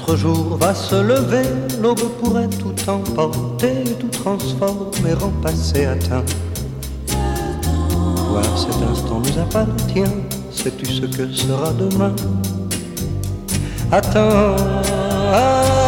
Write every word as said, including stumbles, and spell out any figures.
autre jour va se lever, l'aube pourrait tout emporter, tout transformer en passé atteint. Toi, cet instant nous appartient, sais-tu ce que sera demain? Attends,